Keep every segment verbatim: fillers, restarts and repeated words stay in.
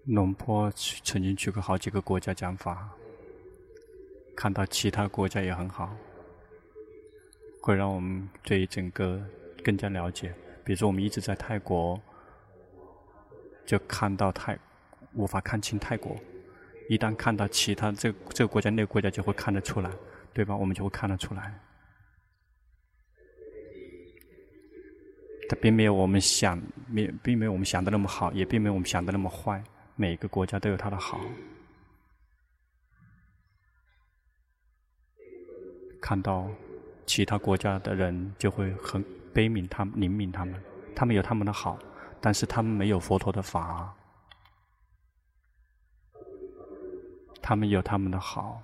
龙坡曾经去过好几个国家讲法，看到其他国家也很好，会让我们对整个更加了解。比如说我们一直在泰国，就看到泰无法看清泰国，一旦看到其他这个这个国家那个国家就会看得出来，对吧？我们就会看得出来，它并没有我们想，并没有我们想的那么好，也并没有我们想的那么坏。每个国家都有它的好。看到其他国家的人就会很悲悯他们、怜悯他们，他们有他们的好，但是他们没有佛陀的法，他们有他们的好，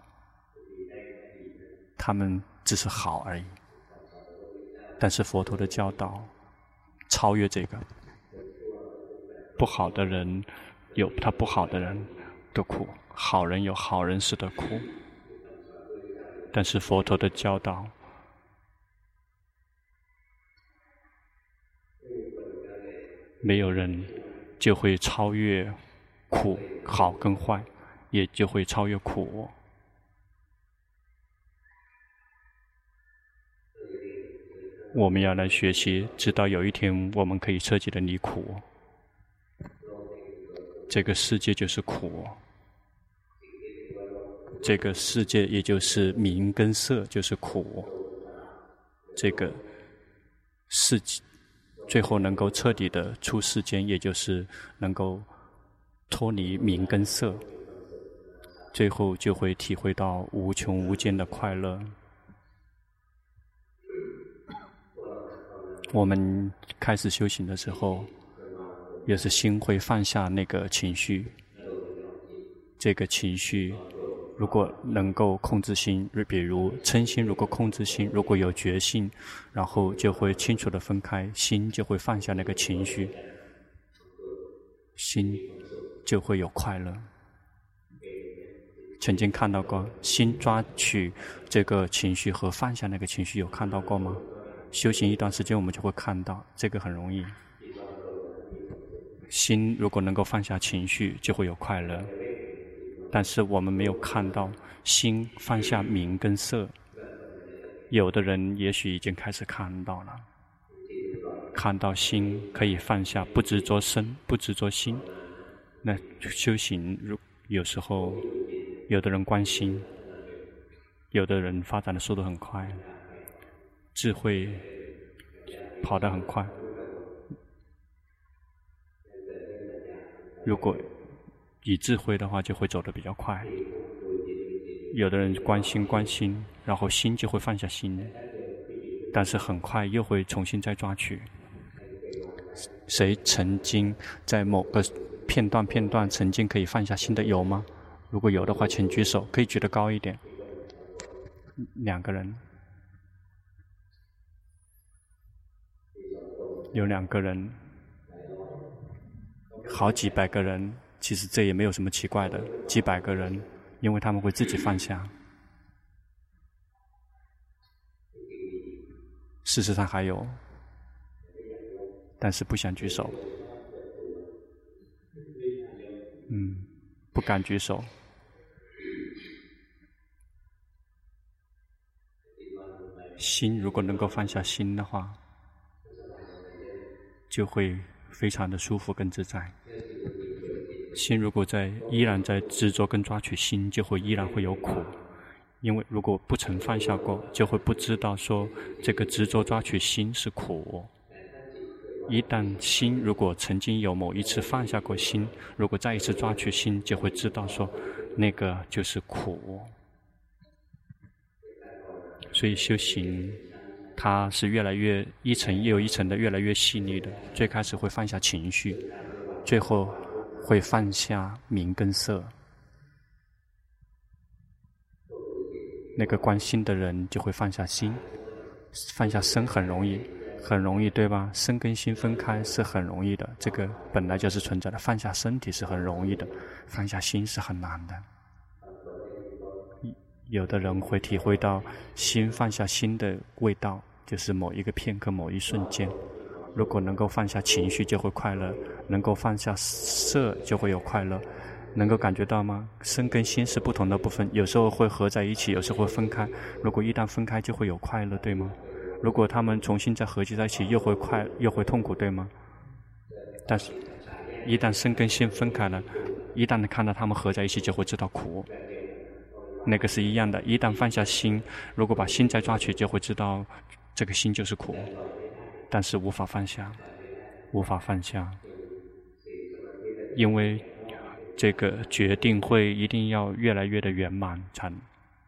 他们只是好而已。但是佛陀的教导超越这个，不好的人有他不好的人的苦，好人有好人时的苦。但是佛陀的教导，没有人就会超越苦，好跟坏，也就会超越苦。我们要来学习，直到有一天我们可以彻底的离苦。这个世界就是苦，这个世界也就是名跟色就是苦。这个世最后能够彻底的出世间，也就是能够脱离名跟色，最后就会体会到无穷无间的快乐。我们开始修行的时候，也是心会放下那个情绪，这个情绪如果能够控制心，比如嗔心如果控制心，如果有觉性，然后就会清楚地分开，心就会放下那个情绪，心就会有快乐。曾经看到过心抓取这个情绪和放下那个情绪，有看到过吗？修行一段时间我们就会看到，这个很容易。心如果能够放下情绪，就会有快乐。但是我们没有看到心放下名跟色，有的人也许已经开始看到了，看到心可以放下，不执着身，不执着心。那修行有时候有的人关心，有的人发展的速度很快，智慧跑得很快。如果以智慧的话，就会走得比较快。有的人关心关心，然后心就会放下心，但是很快又会重新再抓取。谁曾经在某个片段片段曾经可以放下心的有吗？如果有的话，请举手，可以举得高一点。两个人，有两个人，好几百个人。其实这也没有什么奇怪的，几百个人，因为他们会自己放下。事实上还有，但是不想举手。嗯，不敢举手。心如果能够放下心的话，就会非常的舒服跟自在。心如果在依然在执着跟抓取心，就会依然会有苦。因为如果不曾放下过，就会不知道说这个执着抓取心是苦。一旦心如果曾经有某一次放下过心，如果再一次抓取心，就会知道说那个就是苦。所以修行它是越来越一层又一层的越来越细腻的。最开始会放下情绪，最后会放下名跟色。那个关心的人就会放下心，放下身很容易，很容易，对吧？身跟心分开是很容易的，这个本来就是存在的。放下身体是很容易的，放下心是很难的。有的人会体会到心放下心的味道，就是某一个片刻、某一瞬间。如果能够放下情绪，就会快乐； 能够放下色就会有快乐。能够感觉到吗？身跟心是不同的部分，有时候会合在一起，有时候会分开。如果一旦分开，就会有快乐，对吗？如果他们重新再合集在一起，又会快，又会痛苦，对吗？但是，一旦身跟心分开了，一旦看到他们合在一起，就会知道苦。那个是一样的。一旦放下心，如果把心再抓取，就会知道这个心就是苦。但是无法放下，无法放下，因为这个决定会一定要越来越的圆满才能。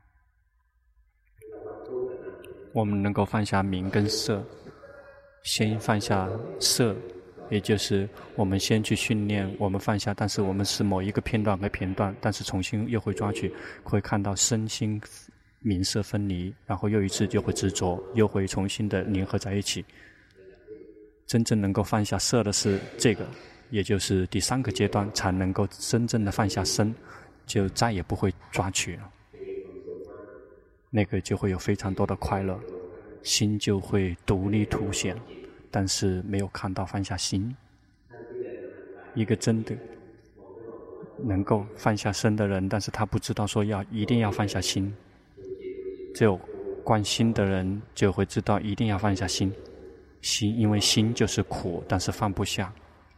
我们能够放下名跟色，先放下色，也就是我们先去训练，我们放下，但是我们是某一个片段和片段，但是重新又会抓取，会看到身心名色分离，然后又一次就会执着，又会重新的凝合在一起。真正能够放下色的是这个，也就是第三个阶段，才能够真正的放下身，就再也不会抓取了。那个就会有非常多的快乐，心就会独立凸显，但是没有看到放下心。一个真的能够放下身的人，但是他不知道说要一定要放下心。只有观心的人就会知道一定要放下心。心，因为心就是苦，但是放不下。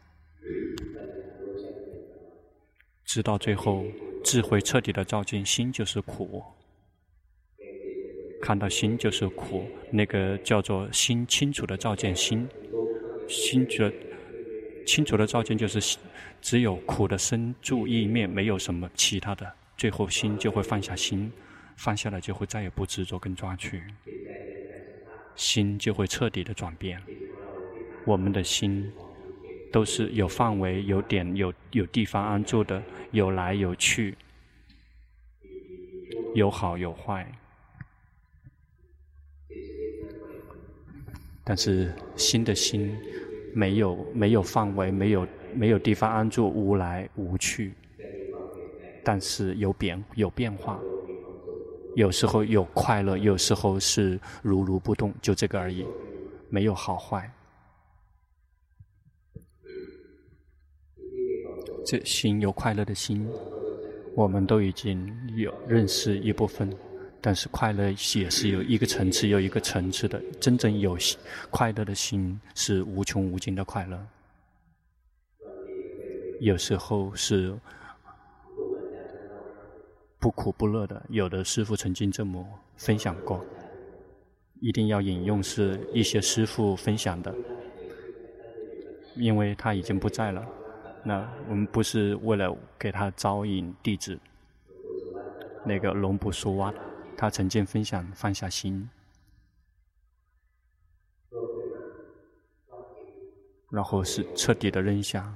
直到最后，智慧彻底的照见心就是苦。看到心就是苦，那个叫做心清楚的照见心，心觉清楚的照见就是只有苦的生住意灭，没有什么其他的。最后心就会放下心，放下了就会再也不执着跟抓取，心就会彻底的转变。我们的心都是有范围、有点、有有地方安住的，有来有去，有好有坏。但是心的心没有没有范围，没有没有地方安住，无来无去，但是有变有变化，有时候有快乐，有时候是如如不动，就这个而已，没有好坏。这心有快乐的心，我们都已经有认识一部分。但是快乐也是有一个层次有一个层次的，真正有快乐的心是无穷无尽的快乐。有时候是不苦不乐的，有的师父曾经这么分享过，一定要引用是一些师父分享的，因为他已经不在了。那我们不是为了给他招引弟子，那个龙布苏瓦他曾经分享放下心，然后是彻底的扔下。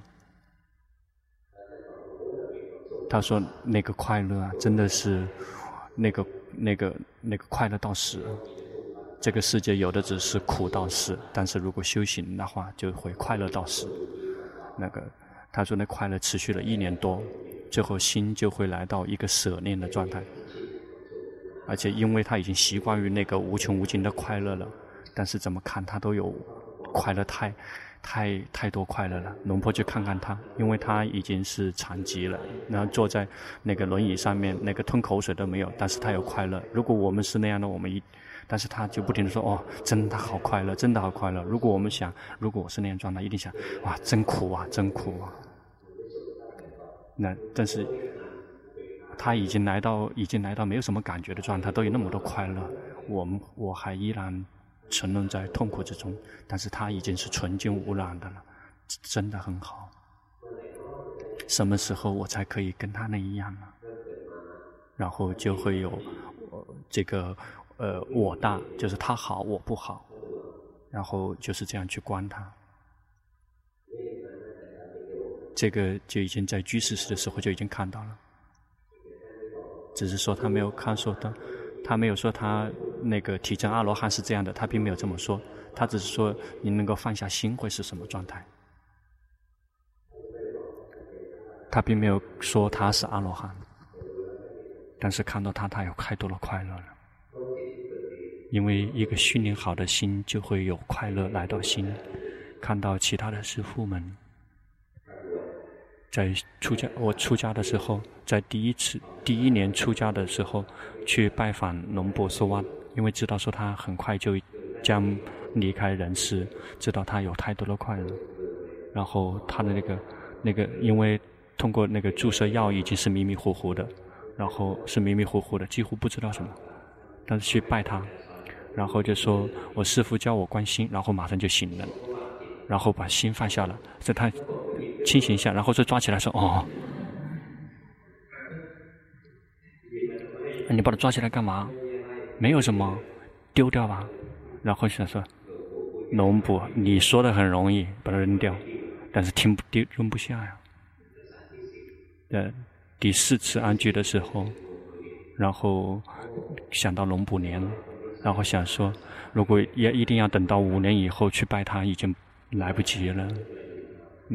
他说那个快乐啊，真的是那个那个那个快乐到死。这个世界有的只是苦到死，但是如果修行的话，就会快乐到死。那个他说那快乐持续了一年多，最后心就会来到一个舍念的状态。而且因为他已经习惯于那个无穷无尽的快乐了，但是怎么看他都有快乐，太太太多快乐了。龙婆去看看他，因为他已经是残疾了，然后坐在那个轮椅上面，那个吞口水都没有，但是他有快乐。如果我们是那样的，我们一但是他就不停地说，哦，真的好快乐，真的好快乐。如果我们想，如果我是那样状态，一定想，哇，真苦啊，真苦啊。那但是他已经来到已经来到没有什么感觉的状态，都有那么多快乐，我们我还依然沉沦在痛苦之中，但是他已经是纯净无染的了，真的很好。什么时候我才可以跟他那一样呢？然后就会有、呃、这个呃我大，就是他好我不好，然后就是这样去观他。这个就已经在居士时的时候就已经看到了，只是说他没有看说的，他没有说他那个体证阿罗汉是这样的，他并没有这么说，他只是说你能够放下心会是什么状态，他并没有说他是阿罗汉，但是看到他他有太多的快乐了，因为一个训练好的心就会有快乐来到心。看到其他的师父们在出家，我出家的时候，在第一次第一年出家的时候，去拜访龙婆说哇，因为知道说他很快就将离开人世，知道他有太多的快乐，然后他的那个那个，因为通过那个注射药已经是迷迷糊糊的，然后是迷迷糊糊的，几乎不知道什么，但是去拜他，然后就说我师父教我观心，然后马上就醒了，然后把心放下了，所以他清醒一下，然后就抓起来说哦，你把他抓起来干嘛？没有什么，丢掉吧。然后想说龙婆，你说的很容易把它扔掉，但是听不丢扔不下呀。呃，第四次安居的时候，然后想到龙补年，然后想说，如果也一定要等到五年以后去拜他，已经来不及了。那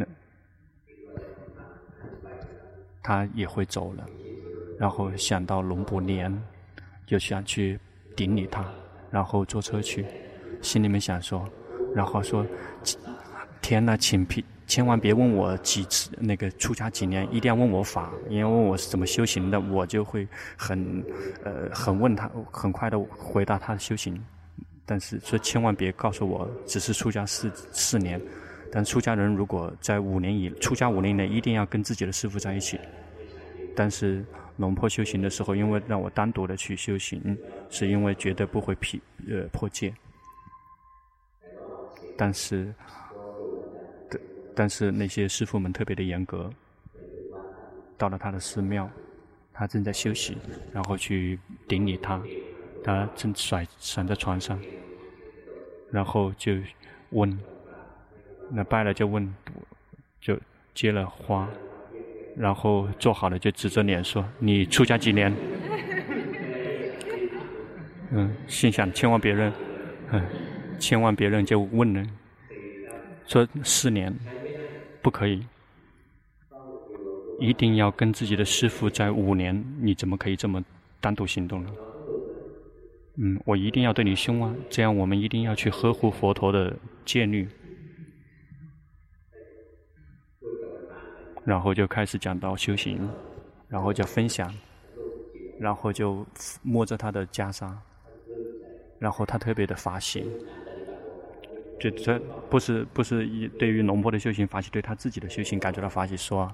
他也会走了，然后想到龙补年，就想去顶礼他，然后坐车去，心里面想说，然后说，天哪，请批。千万别问我几次那个出家几年，一定要问我法，因为问我是怎么修行的，我就会很呃很问他，很快的回答他的修行。但是说千万别告诉我只是出家四四年，但出家人如果在五年以出家五年内，一定要跟自己的师父在一起。但是龙婆修行的时候，因为让我单独的去修行，是因为绝对不会劈呃破戒。但是。但是那些师父们特别的严格，到了他的寺庙，他正在休息，然后去顶礼他，他正甩闪在床上，然后就问，那拜了就问，就接了花，然后做好了就指着脸说：“你出家几年？”嗯，心想千万别认，嗯，千万别认就问了，说四年。不可以，一定要跟自己的师父在五年，你怎么可以这么单独行动呢？嗯，我一定要对你凶啊，这样我们一定要去呵护佛陀的戒律。然后就开始讲到修行，然后就分享，然后就摸着他的袈裟，然后他特别的法喜。就这不是不是对于龙婆的修行法喜，对他自己的修行感觉到法喜，说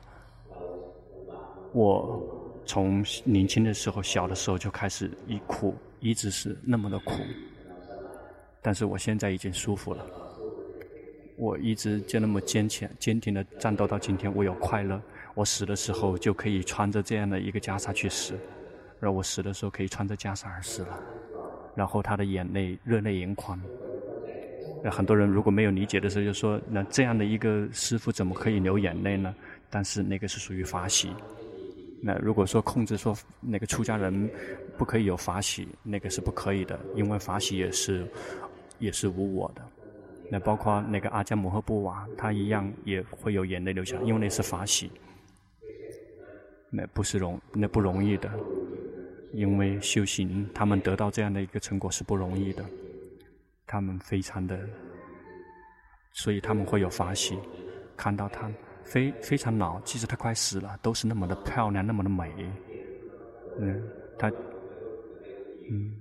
我从年轻的时候小的时候就开始一苦，一直是那么的苦，但是我现在已经舒服了，我一直就那么坚强坚定的战斗到今天，我有快乐，我死的时候就可以穿着这样的一个袈裟去死，而我死的时候可以穿着袈裟而死了。然后他的眼泪热泪盈眶。很多人如果没有理解的时候就说，那这样的一个师父怎么可以流眼泪呢？但是那个是属于法喜。那如果说控制说那个出家人不可以有法喜，那个是不可以的，因为法喜也是也是无我的。那包括那个阿姜摩诃布瓦，他一样也会有眼泪流下来，因为那是法喜。那不是容那不容易的，因为修行他们得到这样的一个成果是不容易的。他们非常的，所以他们会有法喜，看到他非非常老，即使他快死了，都是那么的漂亮，那么的美。嗯，他，嗯，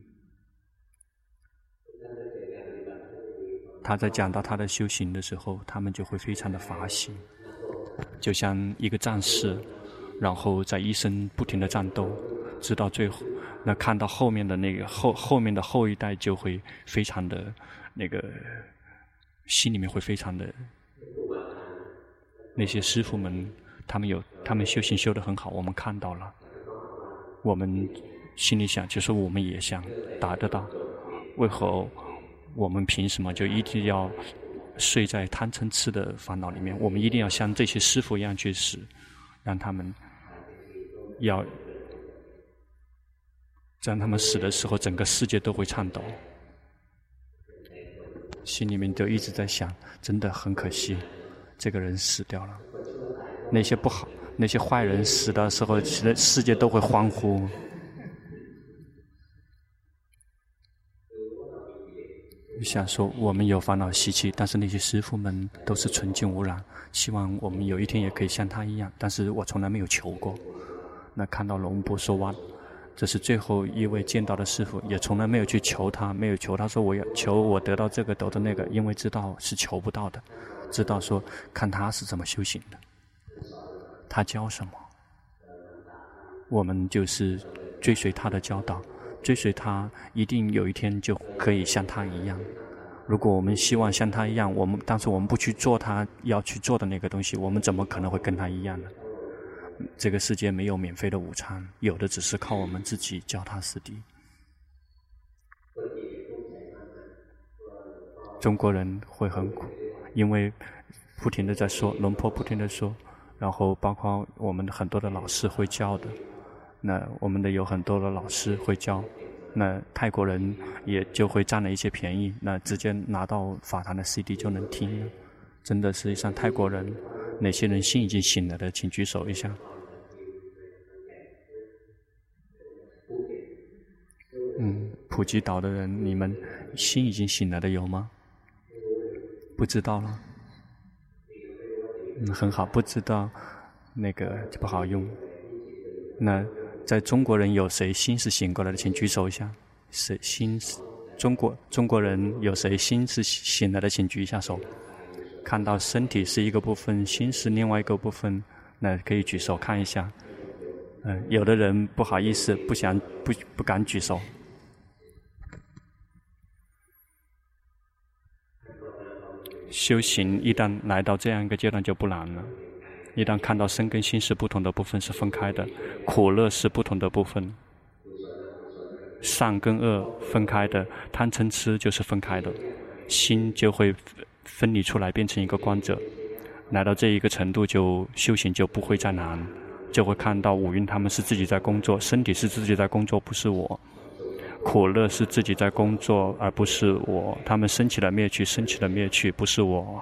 他在讲到他的修行的时候，他们就会非常的法喜，就像一个战士，然后在一生不停的战斗，直到最后。那看到后面的那个后后面的后一代就会非常的那个心里面会非常的，那些师父们他们有他们修行修得很好，我们看到了，我们心里想就是我们也想达得到，为何我们凭什么就一定要睡在贪嗔痴的烦恼里面？我们一定要像这些师父一样去死，让他们要让他们死的时候，整个世界都会颤抖。心里面就一直在想，真的很可惜，这个人死掉了。那些不好、那些坏人死的时候，其实世界都会欢呼。 想说我们有烦恼习气，但是那些师父们都是纯净无染，希望我们有一天也可以像他一样，但是我从来没有求过。那看到龙婆说哇，这是最后一位见到的师父，也从来没有去求他，没有求他说我要求我得到这个得到那个，因为知道是求不到的，知道说看他是怎么修行的，他教什么，我们就是追随他的教导，追随他，一定有一天就可以像他一样。如果我们希望像他一样，我们但是我们不去做他要去做的那个东西，我们怎么可能会跟他一样呢？这个世界没有免费的午餐，有的只是靠我们自己脚踏实地。中国人会很苦，因为不停地在说，龙婆不停地说，然后包括我们很多的老师会教的，那我们的有很多的老师会教，那泰国人也就会占了一些便宜，那直接拿到法坛的 C D 就能听了。真的实际上泰国人，哪些人心已经醒了的请举手一下。嗯，普吉岛的人，你们心已经醒了的有吗？不知道了。嗯，很好，不知道那个就不好用。那在中国人有谁心是醒过来的，请举手一下。谁心是中国中国人有谁心是醒了的，请举一下手。看到身体是一个部分，心是另外一个部分，那可以举手看一下。嗯、呃，有的人不好意思，不想不不敢举手。修行一旦来到这样一个阶段就不难了。一旦看到身跟心是不同的部分是分开的，苦乐是不同的部分，善跟恶分开的，贪嗔痴就是分开的，心就会分离出来变成一个观者。来到这一个程度，就修行就不会再难，就会看到五蕴他们是自己在工作，身体是自己在工作，不是我。苦乐是自己在工作，而不是我。他们升起了灭去，升起了灭去，不是我。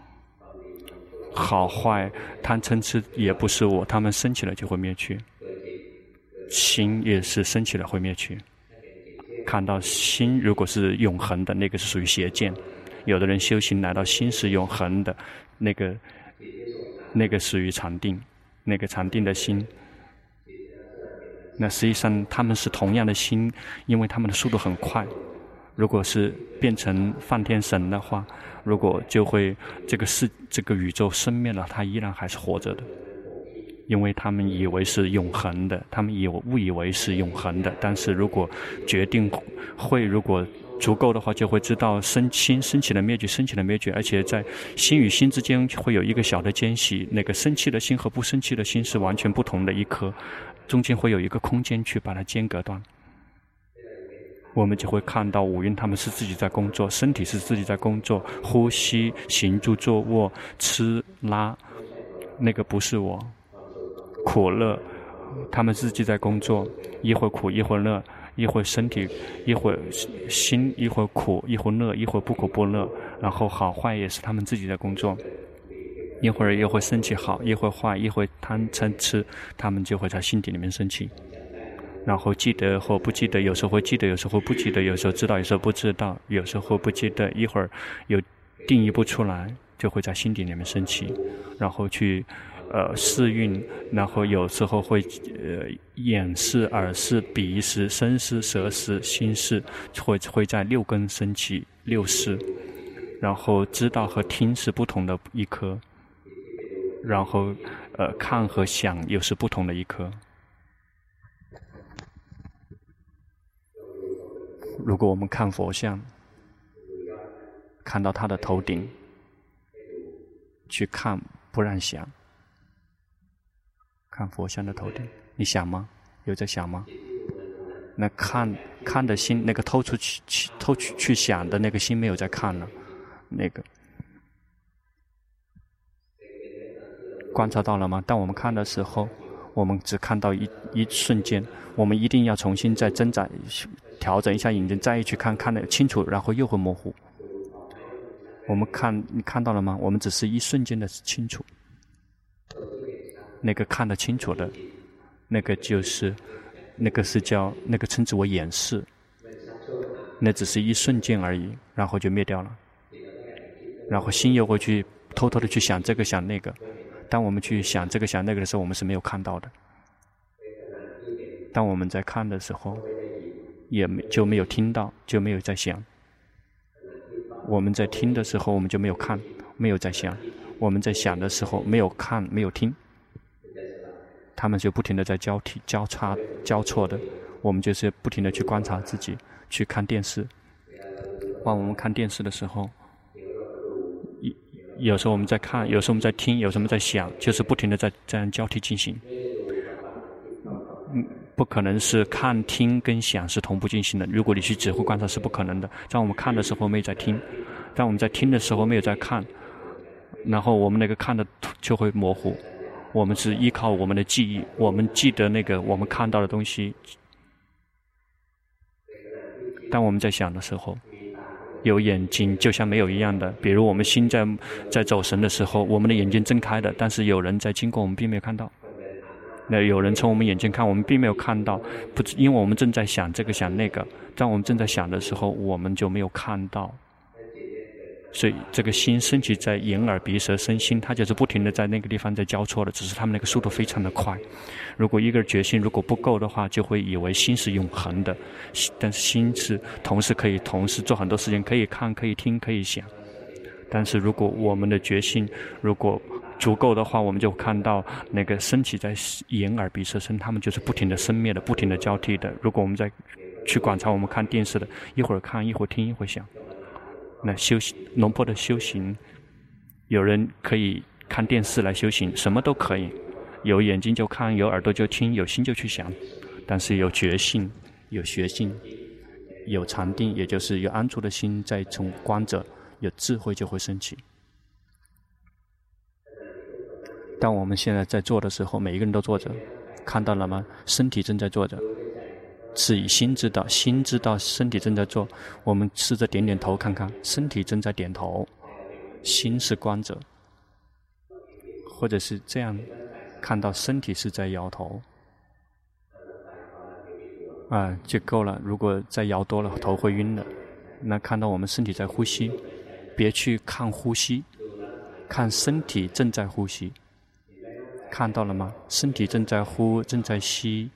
好坏贪嗔痴也不是我，他们升起了就会灭去。心也是升起了会灭去。看到心如果是永恒的，那个是属于邪见。有的人修行来到心是永恒的，那个那个属于禅定，那个禅定的心。那实际上他们是同样的心，因为他们的速度很快。如果是变成梵天神的话，如果就会这个世这个宇宙生灭了，它依然还是活着的，因为他们以为是永恒的，他们以为误以为是永恒的。但是如果决定会，如果足够的话，就会知道生心升起了灭去，升起了灭去，而且在心与心之间会有一个小的间隙，那个生气的心和不生气的心是完全不同的一颗，中间会有一个空间去把它间隔断。我们就会看到五蕴他们是自己在工作，身体是自己在工作，呼吸、行住坐卧、吃拉，那个不是我。苦乐他们自己在工作，一会儿苦一会儿乐，一会儿身体一会儿心，一会儿苦一会儿乐，一会儿不苦不乐，然后好坏也是他们自己在工作，一会儿又会生气好，一会儿坏，一会儿贪嗔痴，他们就会在心底里面生气。然后记得或不记得，有时候会记得，有时候不记得，有时候知道，有时候不知道，有时候不记得，一会儿有定义不出来，就会在心底里面生气，然后去呃试运，然后有时候会呃眼视、耳视、鼻视、身视、舌视、心视，会会在六根升起六视，然后知道和听是不同的一颗，然后呃看和想又是不同的一颗。如果我们看佛像，看到他的头顶，去看不让想，看佛像的头顶，你想吗？有在想吗？那看看的心，那个偷出去去偷去去想的那个心没有在看了，那个观察到了吗？当我们看的时候，我们只看到一一瞬间，我们一定要重新再挣扎调整一下眼睛，再去看，看得清楚，然后又会模糊。我们看，你看到了吗？我们只是一瞬间的清楚。那个看得清楚的，那个就是，那个是叫那个称之为眼视。 那只是一瞬间而已，然后就灭掉了。然后心又会去偷偷的去想这个想那个。当我们去想这个想那个的时候，我们是没有看到的。当我们在看的时候，也就没有听到，就没有在想。我们在听的时候，我们就没有看，没有在想。我们在想的时候，没有看，没有听。他们就不停的在交替、交叉、交错的。我们就是不停的去观察自己，去看电视。当我们看电视的时候，有时候我们在看，有时候我们在听，有时候我们在想，就是不停的在这样交替进行。嗯，不可能是看、听跟想是同步进行的。如果你去指挥观察是不可能的。当我们看的时候没有在听，当我们在听的时候没有在看，然后我们那个看的就会模糊。我们是依靠我们的记忆，我们记得那个我们看到的东西。当我们在想的时候，有眼睛就像没有一样的。比如我们心在在走神的时候，我们的眼睛睁开的，但是有人在经过我们并没有看到。那有人从我们眼睛看，我们并没有看到，不，因为我们正在想这个想那个。当我们正在想的时候，我们就没有看到。所以这个心升起在眼耳鼻舌身心，它就是不停的在那个地方在交错的，只是他们那个速度非常的快。如果一个决心如果不够的话，就会以为心是永恒的，但是心是同时可以同时做很多事情，可以看，可以听，可以想。但是如果我们的决心如果足够的话，我们就看到那个升起在眼耳鼻舌身，他们就是不停的生灭的，不停的交替的。如果我们再去观察我们看电视的，一会儿看，一会儿听，一会儿想。那修行龙坡的修行，有人可以看电视来修行，什么都可以，有眼睛就看，有耳朵就听，有心就去想。但是有觉性，有学性，有禅定，也就是有安住的心在从观者，有智慧就会升起。当我们现在在做的时候，每一个人都坐着，看到了吗？身体正在坐着，是以心知道，心知道身体正在做。我们试着点点头看看，身体正在点头，心是观者。或者是这样看到身体是在摇头，啊，就够了。如果再摇多了，头会晕的。那看到我们身体在呼吸，别去看呼吸，看身体正在呼吸。看到了吗？身体正在呼，正在吸。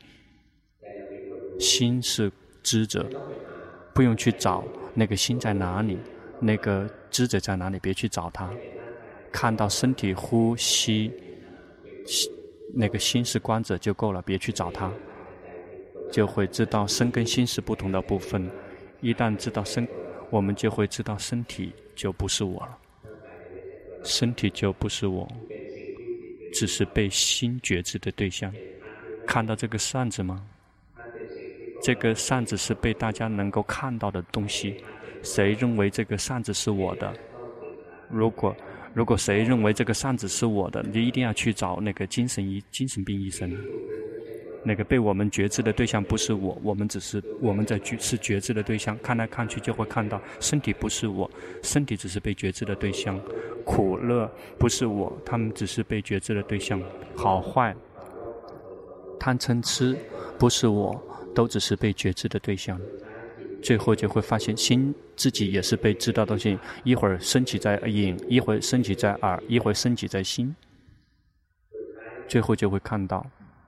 心是知者，不用去找那个心在哪里，那个知者在哪里，别去找它。看到身体呼吸，那个心是观者就够了，别去找它。就会知道身跟心是不同的部分。一旦知道身，我们就会知道身体就不是我了，身体就不是我，只是被心觉知的对象。看到这个扇子吗？这个扇子是被大家能够看到的东西。谁认为这个扇子是我的？如果如果谁认为这个扇子是我的，你一定要去找那个精神医精神病医生。那个被我们觉知的对象不是我，我们只是我们在是觉知的对象。看来看去就会看到，身体不是我，身体只是被觉知的对象。苦乐不是我，他们只是被觉知的对象。好坏、贪嗔痴不是我，都只是被觉知的对象。最后就会发现心自己也是被知道的东西，一会儿升起在眼，一会儿升起在耳，一会儿升起在心。最后就会看到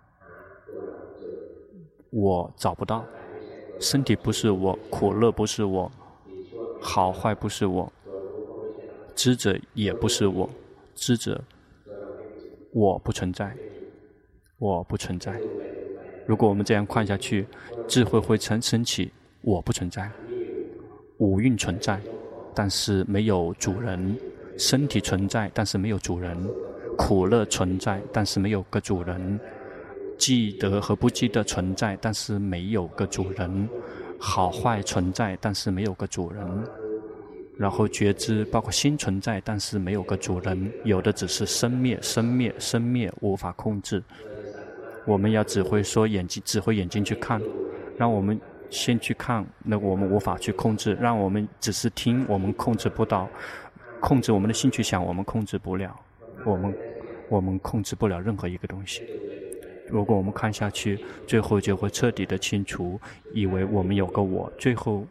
我找不到，身体不是我，苦乐不是我，好坏不是我，知者也不是我，知者我不存在，我不存在。如果我们这样看下去，智慧会升起，我不存在。五蕴存在，但是没有主人；身体存在，但是没有主人；苦乐存在，但是没有个主人；记得和不记得存在，但是没有个主人；好坏存在，但是没有个主人。然后觉知包括心存在，但是没有个主人，有的只是生灭、生灭、生灭，无法控制。我们要只会说眼睛，只会眼睛去看，让我们先去看，那我们无法去控制；让我们只是听，我们控制不到；控制我们的心去想，我们控制不了。我们我们控制不了任何一个东西。如果我们看下去，最后就会彻底的清除，以为我们有个我，最后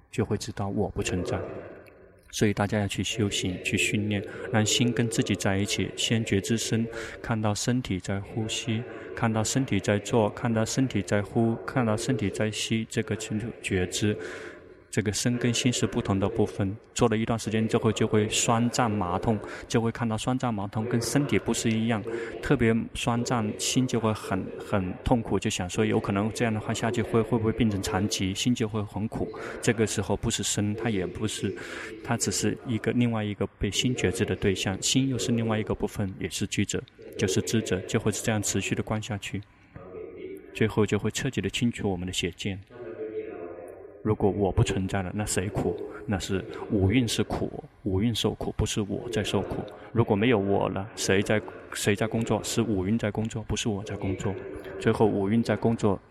就会知道我不存在。所以大家要去修行，去训练，让心跟自己在一起，先觉知身，看到身体在呼吸，看到身体在做，看到身体在呼，看到身体在吸，这个清楚觉知。这个身跟心是不同的部分，做了一段时间之后就会酸胀麻痛，就会看到酸胀麻痛跟身体不是一样，特别酸胀心就会很很痛苦，就想说有可能这样的话下去会会不会变成残疾，心就会很苦。这个时候不是身，它也不是，它只是一个另外一个被心觉知的对象，心又是另外一个部分，也是居者，就是知者，就会是这样持续的观下去，最后就会彻底的清除我们的邪见。如果我不存在了，那谁苦？那是五蕴是苦，五蕴受苦，不是我在受苦。如果没有我了，谁在谁在工作？是五蕴在工作，不是我在工作。最后五蕴在工作。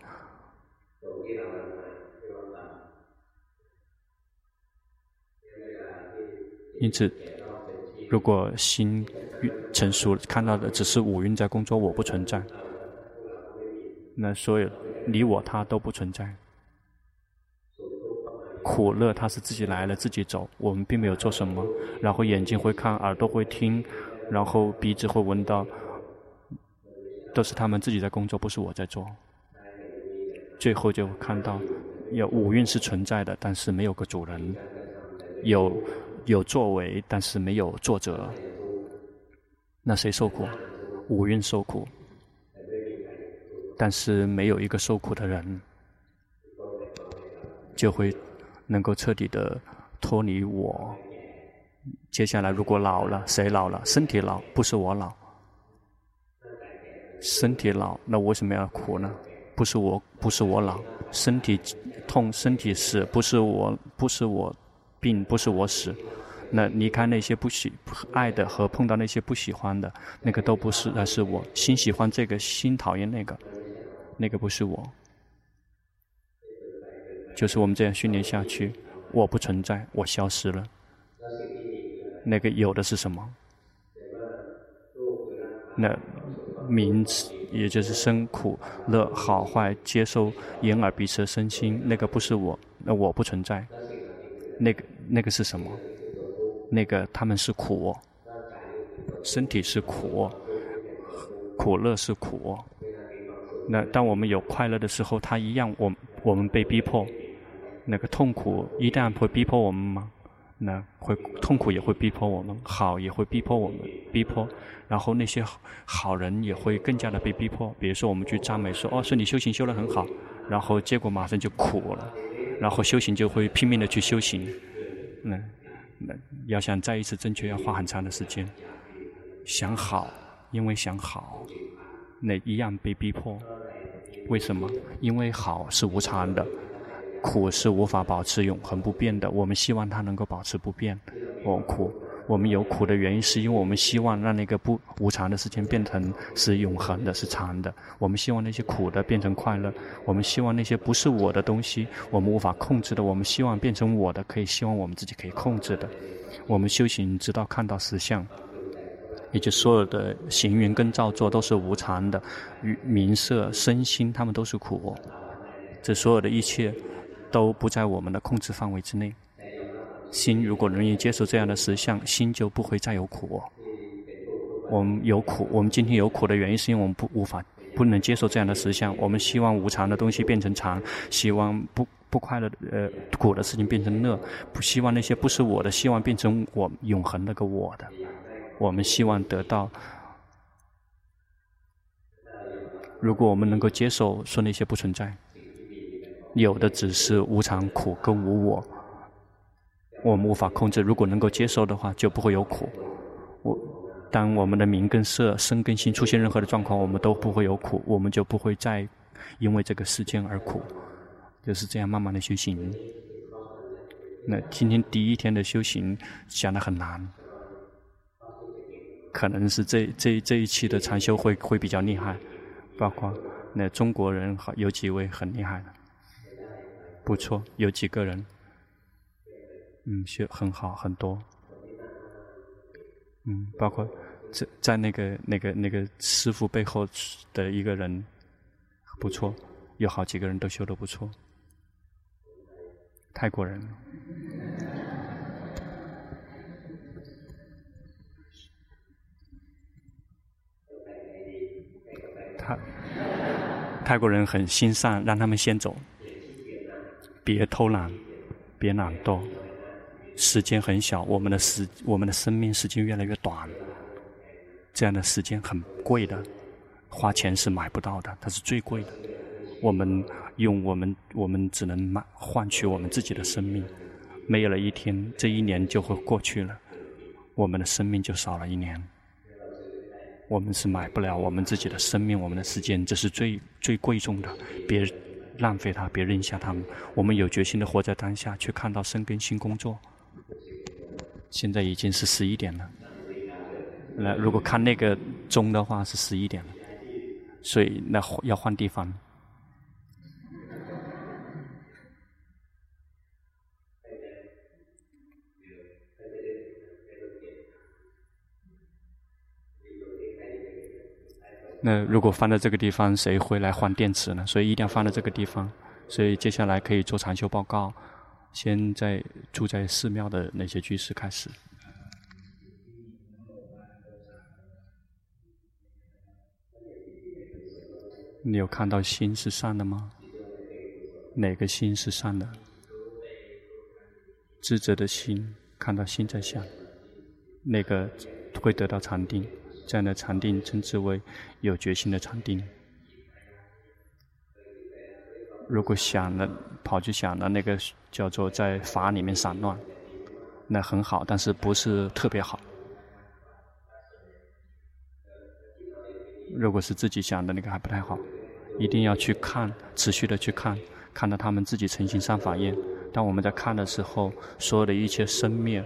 因此，如果心成熟，看到的只是五蕴在工作，我不存在，那所有你我他都不存在。苦乐它是自己来了自己走，我们并没有做什么，然后眼睛会看，耳朵会听，然后鼻子会闻到，都是他们自己在工作，不是我在做。最后就看到有五蕴是存在的，但是没有个主人，有有作为，但是没有作者，那谁受苦？五蕴受苦，但是没有一个受苦的人，就会能够彻底的脱离我。接下来如果老了，谁老了？身体老，不是我老。身体老，那为什么要苦呢？不是我，不是我老。身体痛，身体死，不是我，不是我病，不是我死。那离开那些不喜爱的和碰到那些不喜欢的，那个都不是，那是我。心喜欢这个，心讨厌那个，那个不是我。就是我们这样训练下去，我不存在，我消失了。那个有的是什么？那名词，也就是生苦乐好坏接受眼耳鼻舌身心，那个不是我，那我不存在。那个那个是什么？那个他们是苦，身体是苦，苦乐是苦。那当我们有快乐的时候，它一样，我我们被逼迫。那个痛苦一旦会逼迫我们吗？那会痛苦也会逼迫我们，好也会逼迫我们，逼迫。然后那些好人也会更加的被逼迫。比如说我们去赞美说，哦，是你修行修得很好，然后结果马上就苦了，然后修行就会拼命的去修行。那那要想再一次正确，要花很长的时间。想好，因为想好，那一样被逼迫。为什么？因为好是无常的。苦是无法保持永恒不变的，我们希望它能够保持不变。我苦，我们有苦的原因是因为我们希望让那个不无常的事情变成是永恒的，是常的。我们希望那些苦的变成快乐，我们希望那些不是我的东西，我们无法控制的，我们希望变成我的，可以希望我们自己可以控制的。我们修行直到看到实相，也就所有的行云跟造作都是无常的，名色身心它们都是苦，这所有的一切都不在我们的控制范围之内。心如果容易接受这样的实相，心就不会再有苦。我们有苦，我们今天有苦的原因是因为我们不无法不能接受这样的实相。我们希望无常的东西变成常，希望不不快乐的呃苦的事情变成乐，不希望那些不是我的，希望变成我永恒那个我的。我们希望得到，如果我们能够接受说那些不存在，有的只是无常苦跟无我，我们无法控制。如果能够接受的话，就不会有苦。我当我们的名跟色、身跟心出现任何的状况，我们都不会有苦，我们就不会再因为这个事件而苦。就是这样慢慢的修行。那今天第一天的修行讲得很难，可能是这这这一期的禅修会会比较厉害，包括那中国人有几位很厉害的。不错，有几个人，嗯，学很好，很多，嗯，包括在在那个那个那个师父背后的一个人，不错，有好几个人都修得不错。 泰国人。他泰国人很心善，让他们先走，别偷懒，别懒惰。时间很小，我们的时我们的生命时间越来越短，这样的时间很贵的，花钱是买不到的，它是最贵的。我们用我们我们只能买换取我们自己的生命，没有了一天，这一年就会过去了，我们的生命就少了一年。我们是买不了我们自己的生命，我们的时间，这是最最贵重的，别浪费它，别扔下它们。我们有决心的活在当下，去看到生根新工作。现在已经是十一点了，那如果看那个钟的话是十一点了，所以那要换地方。那如果放在这个地方，谁会来换电池呢？所以一定要放在这个地方。所以接下来可以做禅修报告。先在住在寺庙的那些居士开始。你有看到心是善的吗？哪个心是善的？知者的心，看到心在想，那个会得到禅定。这样的禅定称之为有决心的禅定。如果想了跑去想了，那个叫做在法里面散乱，那很好，但是不是特别好。如果是自己想的那个还不太好，一定要去看，持续的去看，看到他们自己呈现三法印。当我们在看的时候，所有的一切生灭，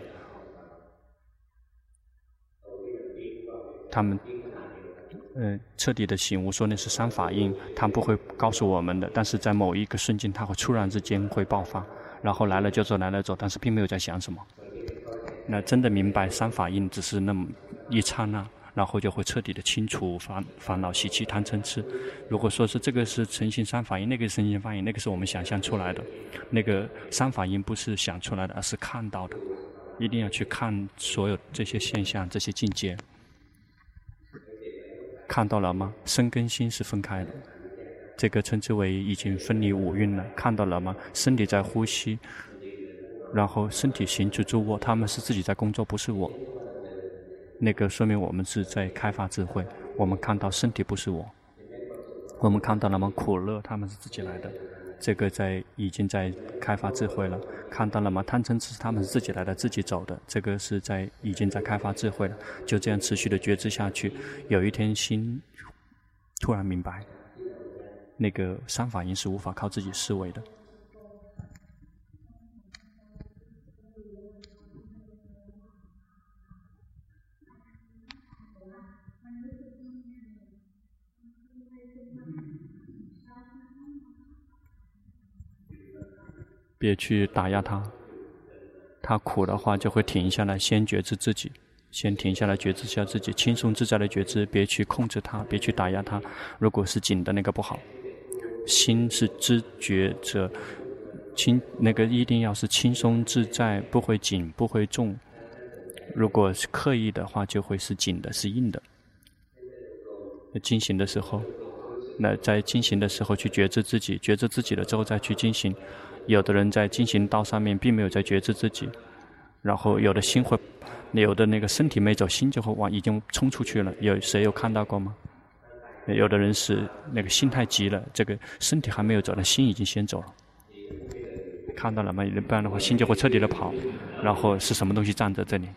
他们呃彻底的醒悟，说那是三法印，他们不会告诉我们的，但是在某一个瞬间，它会突然之间会爆发，然后来了就走，来了走，但是并没有在想什么。那真的明白三法印只是那么一刹那，然后就会彻底的清除烦烦恼、习气、贪嗔痴。如果说是这个是诚信三法印，那个是诚信法印，那个是我们想象出来的，那个三法印不是想出来的，而是看到的。一定要去看所有这些现象、这些境界。看到了吗？身跟心是分开的，这个称之为已经分离五蕴了。看到了吗？身体在呼吸，然后身体行住坐卧，他们是自己在工作，不是我。那个说明我们是在开发智慧。我们看到身体不是我，我们看到了吗？苦乐他们是自己来的，这个在已经在开发智慧了。看到了吗？贪嗔痴他们是自己来的，自己走的，这个是在已经在开发智慧了。就这样持续的觉知下去，有一天心突然明白，那个三法印是无法靠自己思维的。别去打压它，它苦的话就会停下来，先觉知自己，先停下来觉知下自己，轻松自在的觉知，别去控制它，别去打压它。如果是紧的那个不好，心是知觉者，轻那个一定要是轻松自在，不会紧，不会重。如果是刻意的话，就会是紧的，是硬的。进行的时候，那在进行的时候去觉知自己，觉知自己了之后再去进行。有的人在进行道上面并没有在觉知自己，然后有的心会，有的那个身体没走，心就会往已经冲出去了。有谁有看到过吗？有的人是那个心太急了，这个身体还没有走，那心已经先走了。看到了吗？不然的话，心就会彻底的跑，然后是什么东西站在这里？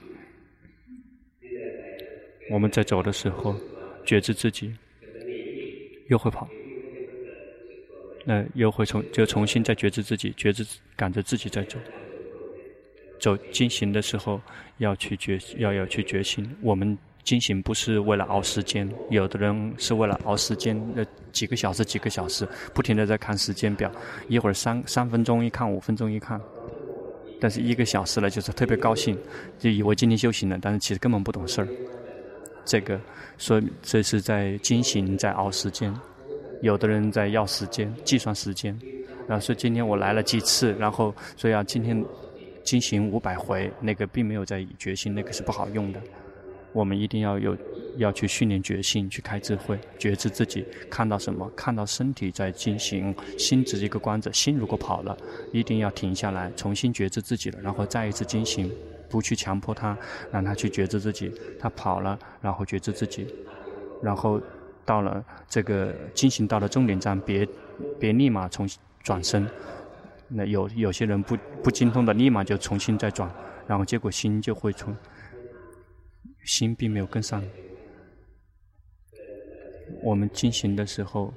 我们在走的时候，觉知自己，又会跑。那又会重就重新再觉知自己，觉知感着自己在走。走进行的时候要去觉要要去决心。我们进行不是为了熬时间，有的人是为了熬时间，呃几个小时几个小时不停地在看时间表，一会儿三三分钟一看，五分钟一看，但是一个小时了就是特别高兴，就以为今天修行了，但是其实根本不懂事儿。这个所以这是在进行，在熬时间。有的人在要时间，计算时间， 然后说今天我来了几次，然后说要今天进行五百回，那个并没有在决心，那个是不好用的。我们一定要有要去训练觉性，去开智慧，觉知自己看到什么，看到身体在进行，心只是一个观者，心如果跑了，一定要停下来，重新觉知自己了，然后再一次进行，不去强迫他，让他去觉知自己，他跑了，然后觉知自己，然后到了这个进行到了终点站，别别立马重新转身。那有有些人不不精通的，立马就重新再转，然后结果心就会从。心并没有跟上。我们进行的时候，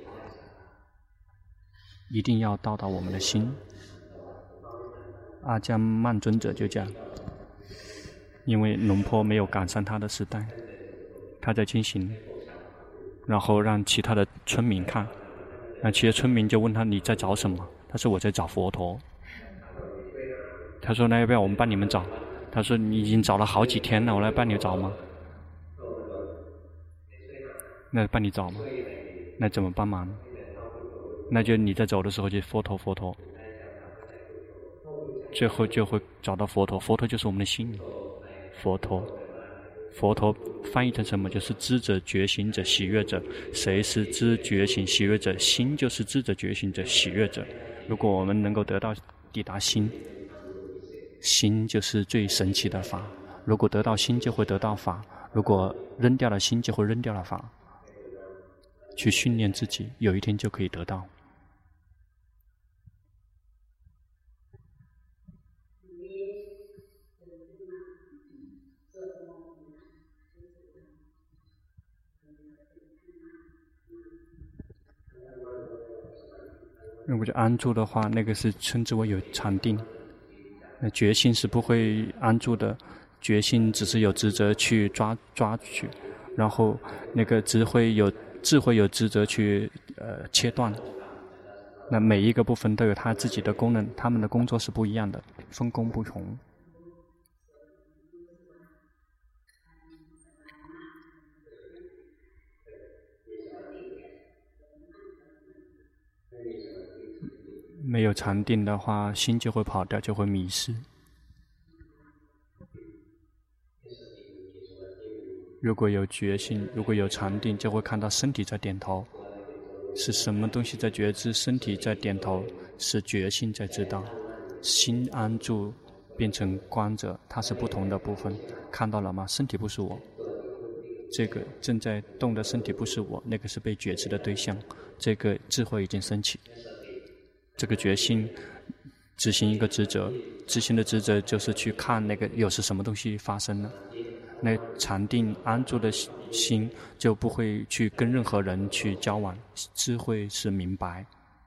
一定要到达我们的心。阿姜曼尊者就讲，因为龙坡没有赶上他的时代，他在进行，然后让其他的村民看，那其他村民就问他你在找什么？他说我在找佛陀。他说那要不要我们帮你们找？他说你已经找了好几天了，我来帮你找吗？那帮你找吗？那怎么帮忙？那就你在走的时候就佛陀佛陀，最后就会找到佛陀。佛陀就是我们的心，佛陀。佛陀翻译成什么？就是知者、觉醒者、喜悦者。谁是知觉醒喜悦者？心就是知者、觉醒者、喜悦者。如果我们能够得到抵达心，心就是最神奇的法。如果得到心，就会得到法；如果扔掉了心，就会扔掉了法。去训练自己，有一天就可以得到。如果是安住的话，那个是称之为有禅定。那觉性是不会安住的，觉性只是有职责去抓抓取，然后那个智慧有智慧有职责去呃切断。那每一个部分都有它自己的功能，他们的工作是不一样的，分工不同。没有禅定的话，心就会跑掉，就会迷失。如果有觉性，如果有禅定，就会看到身体在点头。是什么东西在觉知？身体在点头，是觉性在知道。心安住，变成观者，它是不同的部分。看到了吗？身体不是我，这个正在动的身体不是我，那个是被觉知的对象。这个智慧已经升起。这个决心执行一个职责，执行的职责就是去看那个有是什么东西发生了。那禅定安住的心就不会去跟任何人去交往，智慧是明白。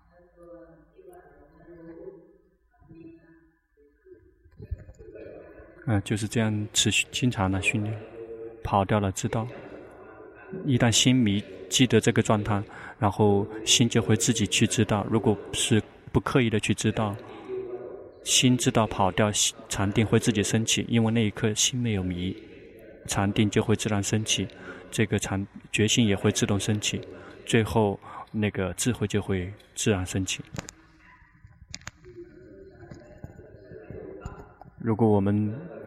嗯、呃，就是这样持续经常的训练，跑掉了知道。一旦心迷，记得这个状态，然后心就会自己去知道。如果是不刻意的去知道，心知道跑掉，禅定会自己升起，因为那一刻心没有迷，禅定就会自然升起，这个禅觉性也会自动升起，最后那个智慧就会自然升起。如果我们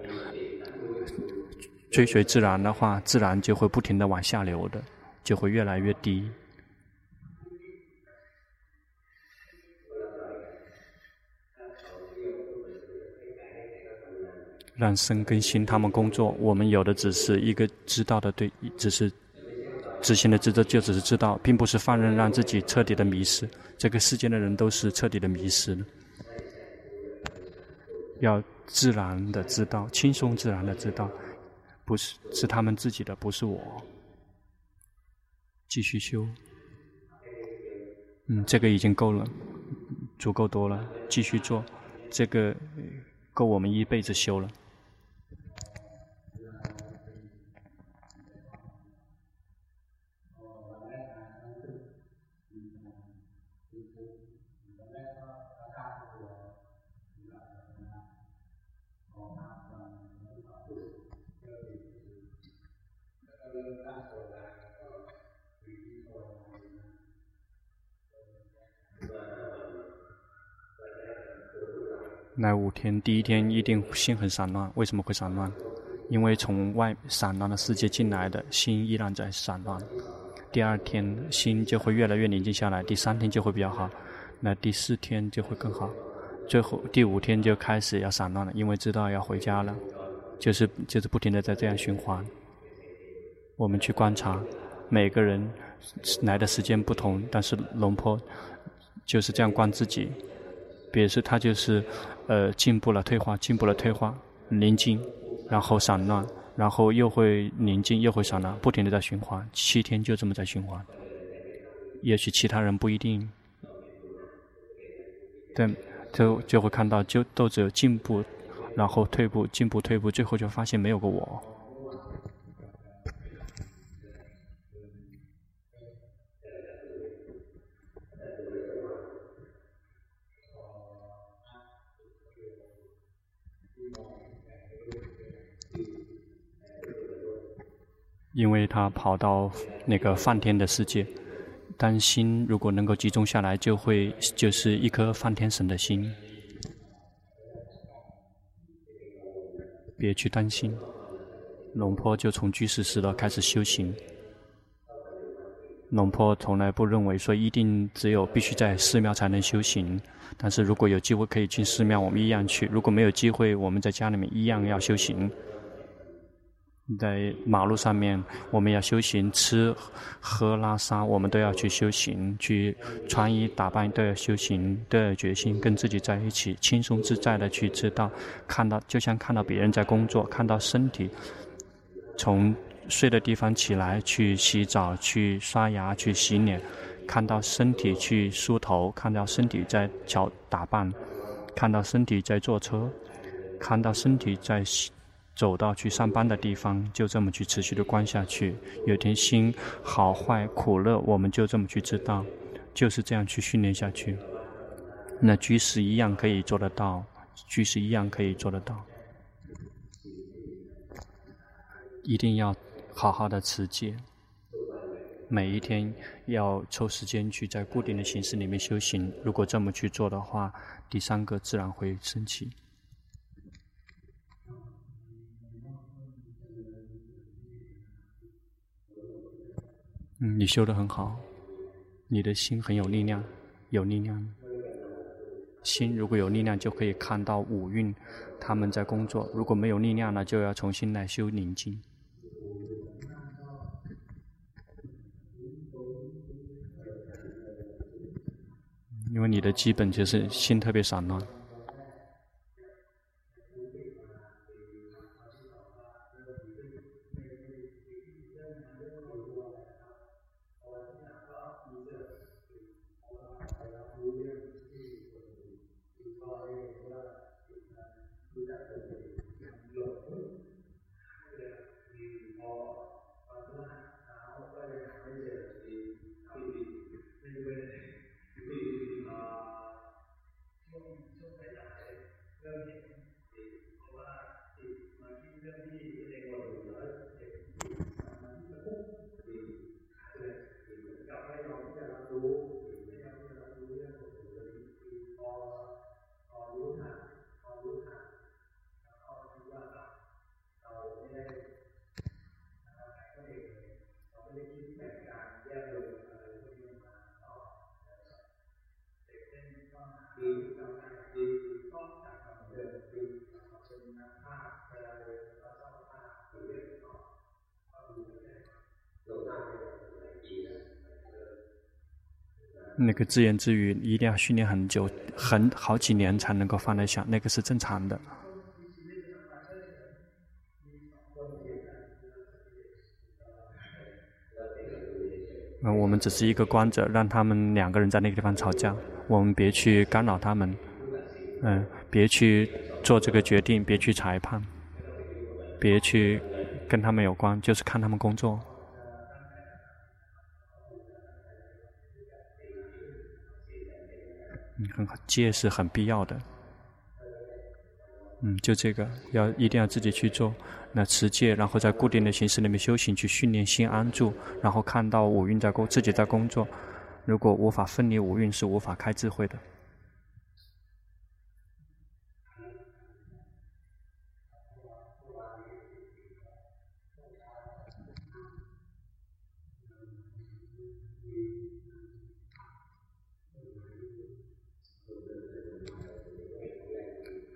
追随自然的话，自然就会不停地往下流的，就会越来越低。让身跟心他们工作，我们有的只是一个知道的对，只是执行的职责，就只是知道，并不是放任让自己彻底的迷失。这个世间的人都是彻底的迷失了。要自然的知道，轻松自然的知道，不是是他们自己的，不是我。继续修，嗯，这个已经够了，足够多了，继续做，这个够我们一辈子修了。 那五天，第一天一定心很散乱，为什么会散乱？因为从外散乱的世界进来的心依然在散乱。第二天心就会越来越宁静下来，第三天就会比较好，那第四天就会更好，最后第五天就开始要散乱了，因为知道要回家了，就是就是不停地在这样循环。我们去观察，每个人来的时间不同，但是龙坡就是这样观自己，比如说他就是呃进步了退化，进步了退化，宁静，然后散乱，然后又会宁静，又会散乱，不停地在循环，七天就这么在循环。也许其他人不一定，对，就就会看到就都只有进步，然后退步，进步退步，最后就发现没有个我。因为他跑到那个梵天的世界，但心如果能够集中下来，就会就是一颗梵天神的心。别去担心，龙坡就从居士时代开始修行。龙坡从来不认为说一定只有必须在寺庙才能修行，但是如果有机会可以进寺庙，我们一样去；如果没有机会，我们在家里面一样要修行。在马路上面，我们要修行，吃喝拉撒我们都要去修行，去穿衣打扮都要修行，都要有决心跟自己在一起，轻松自在的去知道，看到就像看到别人在工作，看到身体从睡的地方起来去洗澡，去刷牙，去洗脸，看到身体去梳头，看到身体在调打扮，看到身体在坐车，看到身体在洗走到去上班的地方，就这么去持续的观下去。有天心好坏苦乐，我们就这么去知道，就是这样去训练下去。那居士一样可以做得到，居士一样可以做得到。一定要好好的持戒，每一天要抽时间去在固定的形式里面修行。如果这么去做的话，第三个自然会升起。嗯，你修得很好，你的心很有力量，有力量。心如果有力量，就可以看到五蕴他们在工作；如果没有力量呢，就要重新来修宁静。因为你的基本就是心特别散乱。那个自言自语一定要训练很久，很好几年才能够放得下，那个是正常的。那我们只是一个观者，让他们两个人在那个地方吵架，我们别去干扰他们，嗯，别去做这个决定，别去裁判，别去跟他们有关，就是看他们工作。嗯，很戒是很必要的。嗯，就这个要一定要自己去做。那持戒，然后在固定的形式里面修行，去训练心安住，然后看到五蕴在工，自己在工作。如果无法分离五蕴，是无法开智慧的。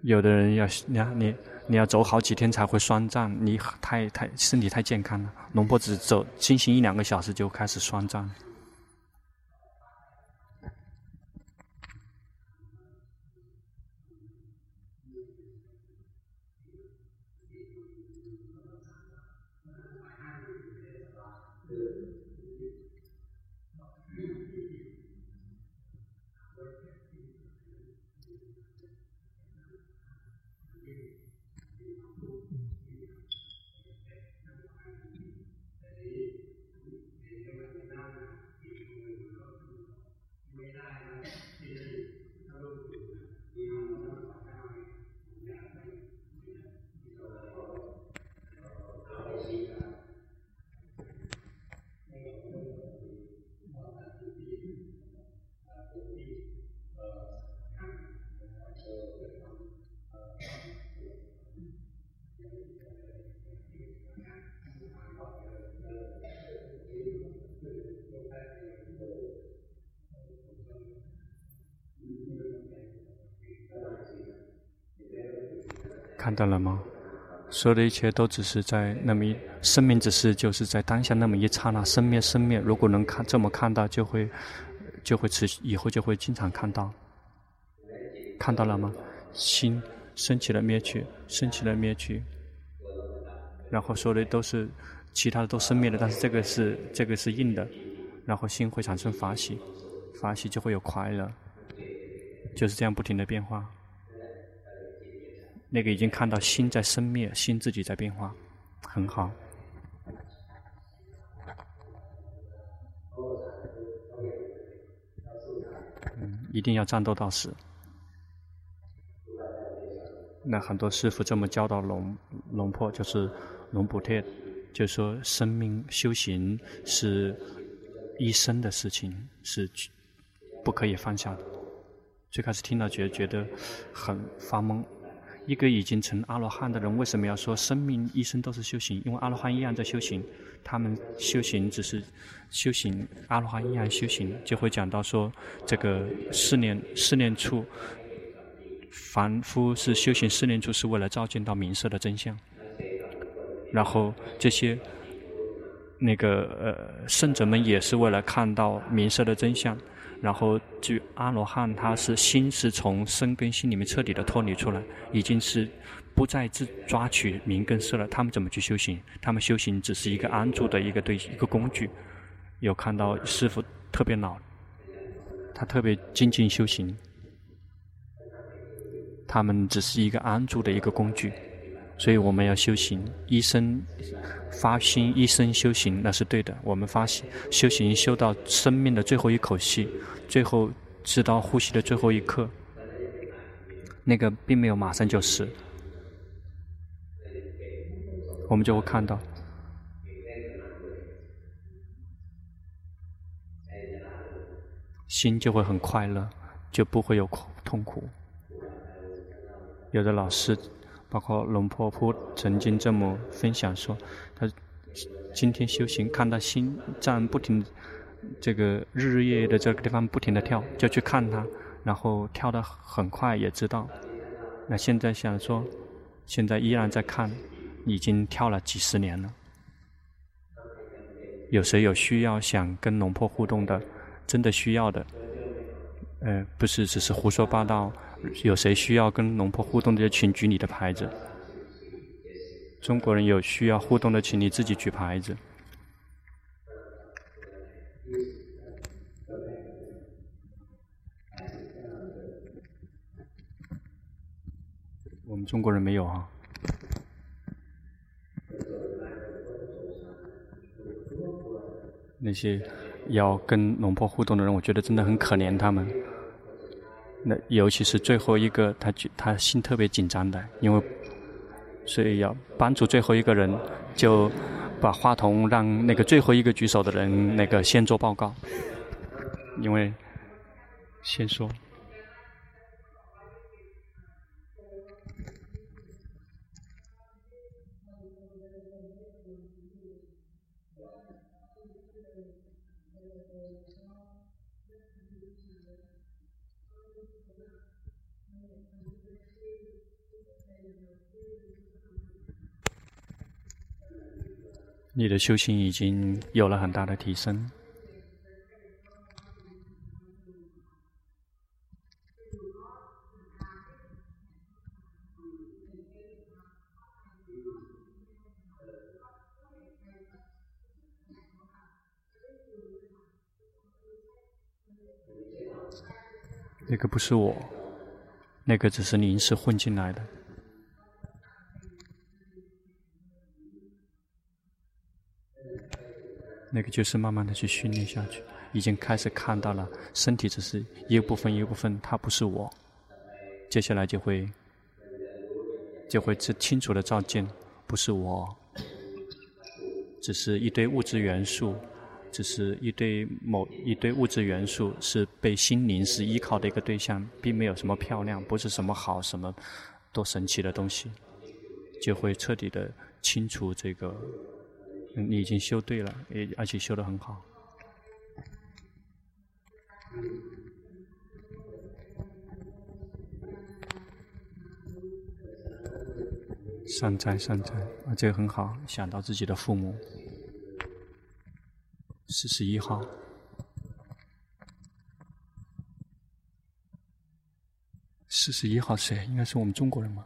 有的人要你你你要走好几天才会酸胀，你太太身体太健康了。龙婆只走进行一两个小时就开始酸胀。看到了吗？所有的一切都只是在那么一生命，只是就是在当下那么一刹那生灭生灭。如果能看这么看到，就会就会持续，以后就会经常看到。看到了吗？心升起了灭去，升起了灭去，然后所有的都是其他的都生灭了，但是这个是这个是硬的，然后心会产生法喜，法喜就会有快乐，就是这样不停的变化。那个已经看到心在生灭，心自己在变化，很好。嗯，一定要战斗到死。那很多师父这么教导龙龙婆，就是龙补贴，就说生命修行是一生的事情，是不可以放下的。最开始听到觉觉得很发懵。一个已经成阿罗汉的人，为什么要说生命一生都是修行？因为阿罗汉一样在修行，他们修行只是修行，阿罗汉一样修行，就会讲到说，这个四念四念处，凡夫是修行四念处是为了照见到明色的真相，然后这些那个呃圣者们也是为了看到明色的真相。然后至于阿罗汉，他是心是从身跟心里面彻底的脱离出来，已经是不再自抓取名跟色了。他们怎么去修行？他们修行只是一个安住的一个对一个工具。有看到师父特别老，他特别精进修行，他们只是一个安住的一个工具。所以我们要修行，一生发心，一生修行，那是对的。我们发心修行，修到生命的最后一口气，最后直到呼吸的最后一刻，那个并没有马上就死，我们就会看到，心就会很快乐，就不会有痛苦。有的老师包括龙婆婆曾经这么分享说，他今天修行看到心脏不停这个日日夜夜的这个地方不停的跳，就去看它，然后跳得很快也知道。那现在想说，现在依然在看，已经跳了几十年了。有谁有需要想跟龙婆互动的，真的需要的，呃，不是只是胡说八道。有谁需要跟龙婆互动的，就请举你的牌子。中国人有需要互动的，请你自己举牌子。我们中国人没有啊。那些要跟龙婆互动的人，我觉得真的很可怜他们。那尤其是最后一个，他他心特别紧张的，因为所以要帮助最后一个人，就把话筒让那个最后一个举手的人那个先做报告，因为先说。 你的修行已经有了很大的提升。那个不是我，那个只是临时混进来的。那个就是慢慢的去训练下去，已经开始看到了身体只是一部分一部分，它不是我。接下来就会就会清楚的照见，不是我，只是一堆物质元素，只是一堆某一堆物质元素，是被心灵是依靠的一个对象，并没有什么漂亮，不是什么好什么多神奇的东西，就会彻底的清除这个。你已经修对了，也而且修得很好。善哉善哉，啊，这个很好，想到自己的父母。四十一号，四十一号谁？应该是我们中国人吗？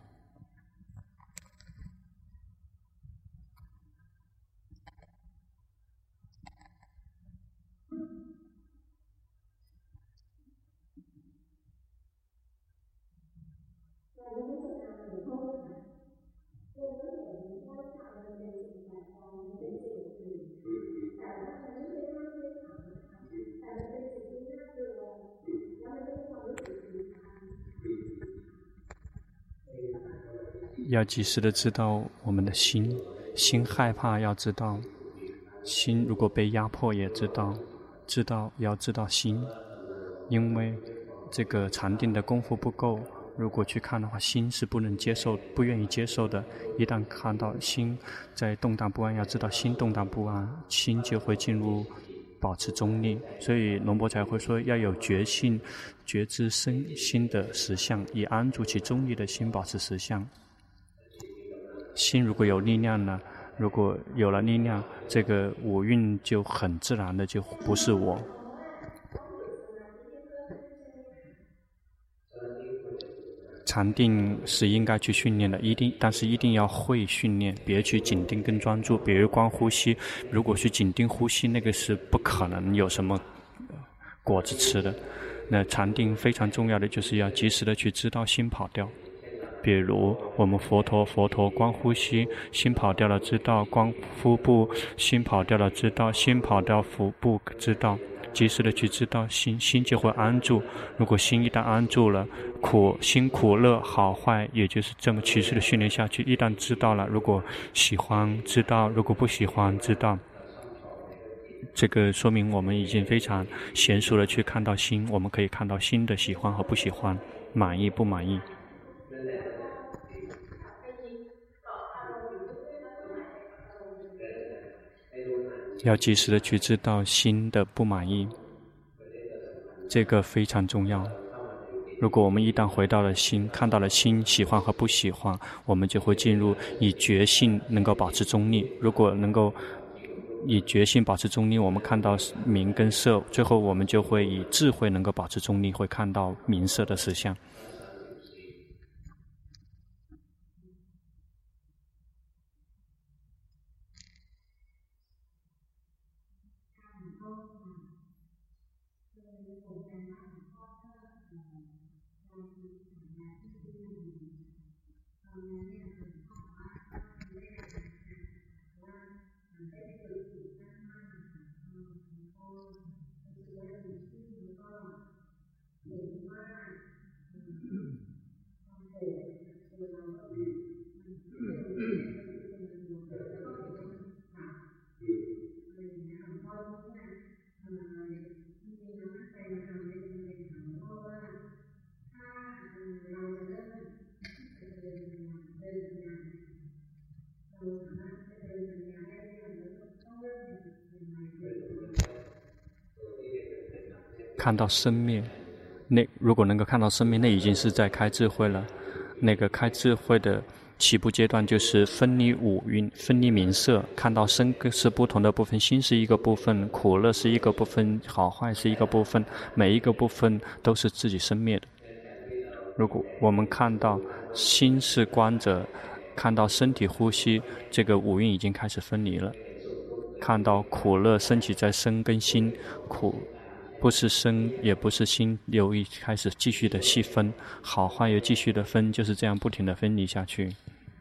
要及时的知道我们的心，心害怕要知道，心如果被压迫也知道，知道要知道心，因为这个禅定的功夫不够，如果去看的话，心是不能接受、不愿意接受的。一旦看到心在动荡不安，要知道心动荡不安，心就会进入保持中立。所以龙波才会说要有觉性，觉知身心的实相，以安住其中立的心保持实相。心如果有力量呢，如果有了力量，这个五蕴就很自然的就不是我。禅定是应该去训练的，一定，但是一定要会训练，别去紧盯跟专注。比如光呼吸，如果去紧盯呼吸，那个是不可能有什么果子吃的。那禅定非常重要的就是要及时的去知道心跑掉。比如我们佛陀佛陀光呼吸，心跑掉了知道，光腹部心跑掉了知道，心跑掉腹部知道，及时的去知道心，心就会安住。如果心一旦安住了，苦心苦乐好坏也就是这么持续的训练下去，一旦知道了，如果喜欢知道，如果不喜欢知道，这个说明我们已经非常娴熟的去看到心，我们可以看到心的喜欢和不喜欢，满意不满意。要及时的去知道心的不满意，这个非常重要。如果我们一旦回到了心，看到了心喜欢和不喜欢，我们就会进入以觉性能够保持中立。如果能够以觉性保持中立，我们看到名跟色，最后我们就会以智慧能够保持中立，会看到名色的实相。看到生灭，那如果能够看到生灭，那已经是在开智慧了。 那个开智慧的起步阶段就是分离五蕴，分离名色，看到身是不同的部分，心是一个部分，苦乐是一个部分，好坏是一个部分，每一个部分都是自己生灭的。如果我们看到心是观者，看到身体呼吸，这个五蕴已经开始分离了。看到苦乐升起在身跟心，苦不是身也不是心，又一开始继续的细分，好坏又继续的分，就是这样不停的分离下去。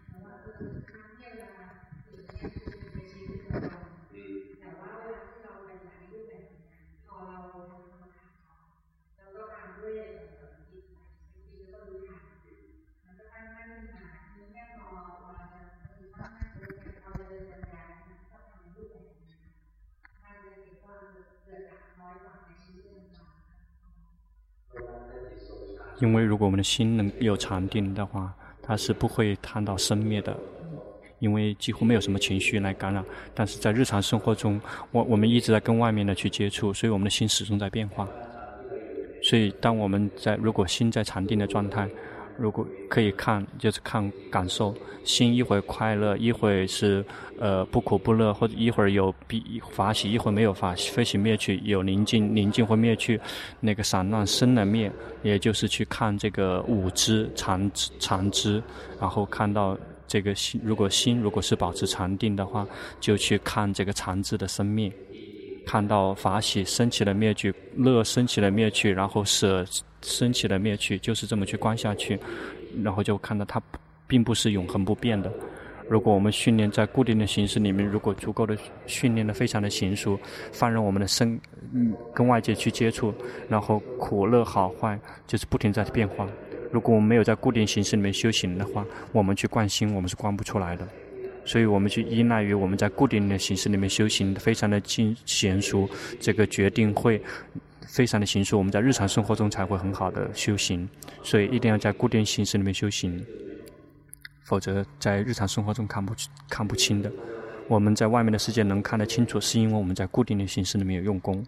因为如果我们的心能有禅定的话，它是不会看到生灭的，因为几乎没有什么情绪来干扰。但是在日常生活中，我我们一直在跟外面的去接触，所以我们的心始终在变化。所以当我们在如果心在禅定的状态，如果可以看，就是看感受，心一会儿快乐，一会儿是呃不苦不乐，或者一会儿有法喜，一会儿没有法喜，飞起灭去，有宁静，宁静会灭去，那个散乱生了灭，也就是去看这个五知禅禅知，然后看到这个心，如果心如果是保持禅定的话，就去看这个禅知的生灭。看到法喜升起了灭去，乐升起了灭去，然后舍升起了灭去，就是这么去观下去，然后就看到它并不是永恒不变的。如果我们训练在固定的形式里面，如果足够的训练的非常的娴熟，放任我们的身嗯跟外界去接触，然后苦乐好坏就是不停在变化。如果我们没有在固定形式里面修行的话，我们去观心，我们是观不出来的。所以我们去依赖于我们在固定的形式里面修行，非常的精娴熟，这个决定会非常的娴熟，我们在日常生活中才会很好的修行。所以一定要在固定形式里面修行，否则在日常生活中看不看不清的。我们在外面的世界能看得清楚，是因为我们在固定的形式里面有用功。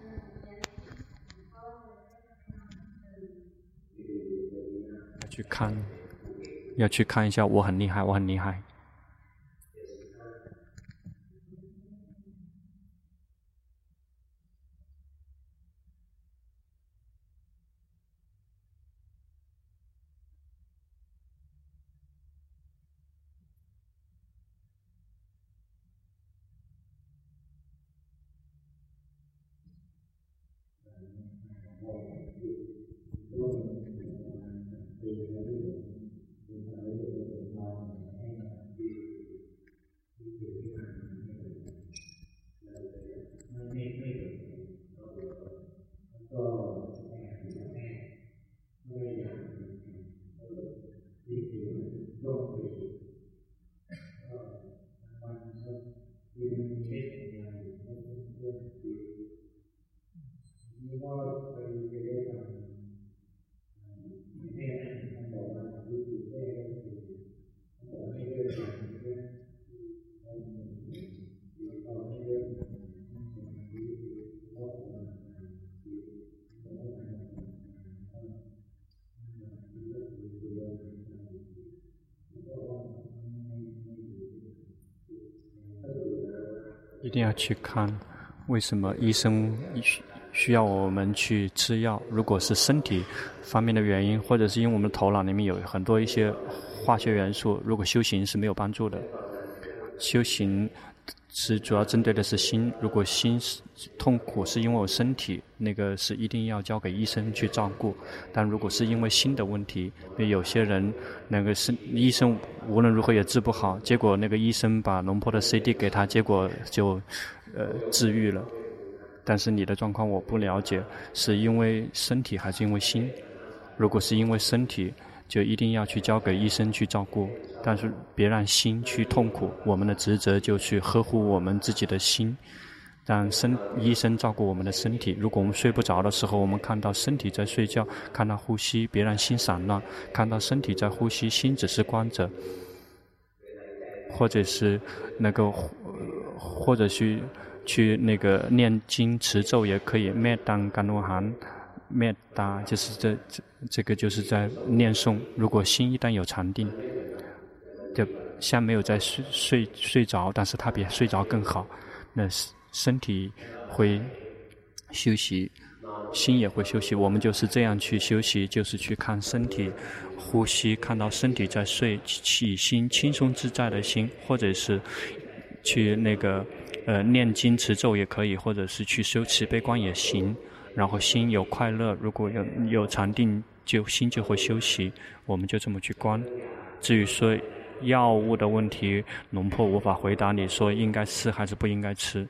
要去看，要去看一下，我很厉害，我很厉害。一定要去看为什么医生需要我们去吃药。如果是身体方面的原因，或者是因为我们头脑里面有很多一些化学元素，如果修行是没有帮助的。修行是主要针对的是心，如果心痛苦是因为我身体，那个是一定要交给医生去照顾。但如果是因为心的问题，有些人那个是医生无论如何也治不好，结果那个医生把龙婆的 C D 给他，结果就呃治愈了。但是你的状况我不了解，是因为身体还是因为心？如果是因为身体，就一定要去交给医生去照顾，但是别让心去痛苦。我们的职责就去呵护我们自己的心，让身医生照顾我们的身体。如果我们睡不着的时候，我们看到身体在睡觉，看到呼吸，别让心散乱，看到身体在呼吸，心只是观着，或者是那个或者去去那个念经持咒也可以，灭当甘罗含灭达，就是这这这个就是在念诵。如果心一旦有禅定，就像没有在睡睡睡着，但是他比睡着更好，那身体会休息，心也会休息。我们就是这样去休息，就是去看身体呼吸，看到身体在睡，起心轻松自在的心，或者是去那个呃念经持咒也可以，或者是去修慈悲观也行。然后心有快乐，如果有有禅定，就心就会休息。我们就这么去观。至于说药物的问题，龙婆无法回答你说应该吃还是不应该吃。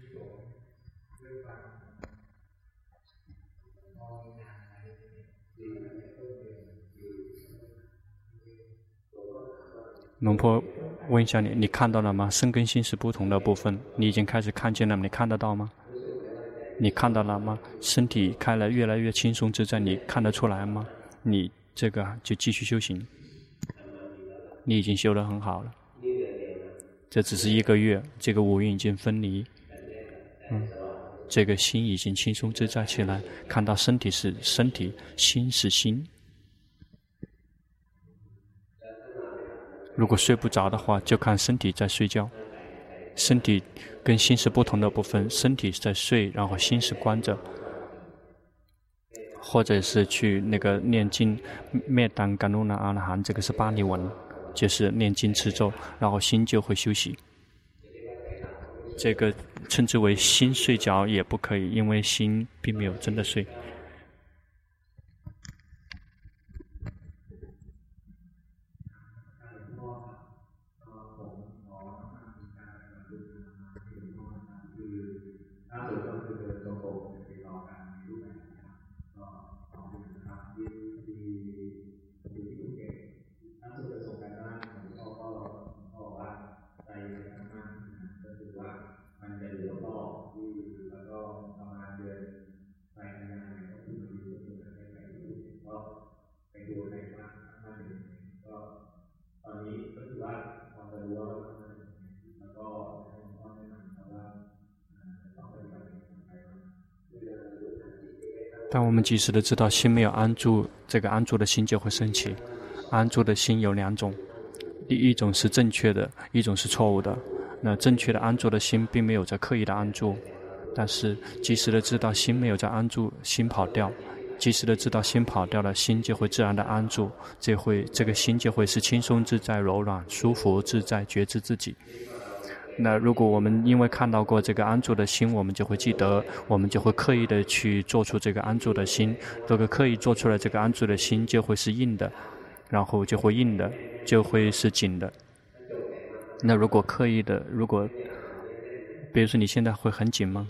龙婆问一下你，你看到了吗？身跟心是不同的部分，你已经开始看见了，你看得到吗？你看到了吗？身体开了越来越轻松自在，你看得出来吗？你这个就继续修行，你已经修得很好了。这只是一个月，这个五蕴已经分离，嗯，这个心已经轻松自在起来，看到身体是身体，心是心。如果睡不着的话，就看身体在睡觉。身体跟心是不同的部分，身体在睡，然后心是关着，或者是去那个念经，灭当甘露那阿那含，这个是巴利文，就是念经持咒，然后心就会休息。这个称之为心睡着也不可以，因为心并没有真的睡。当我们及时的知道心没有安住，这个安住的心就会升起。安住的心有两种，第一种是正确的，一种是错误的。那正确的安住的心并没有在刻意的安住，但是及时的知道心没有在安住，心跑掉，及时的知道心跑掉了，心就会自然的安住，这会这个心就会是轻松自在、柔软、舒服自在，觉知自己。那如果我们因为看到过这个安住的心，我们就会记得，我们就会刻意的去做出这个安住的心。这个刻意做出来这个安住的心，就会是硬的，然后就会硬的，就会是紧的。那如果刻意的，如果比如说你现在会很紧吗？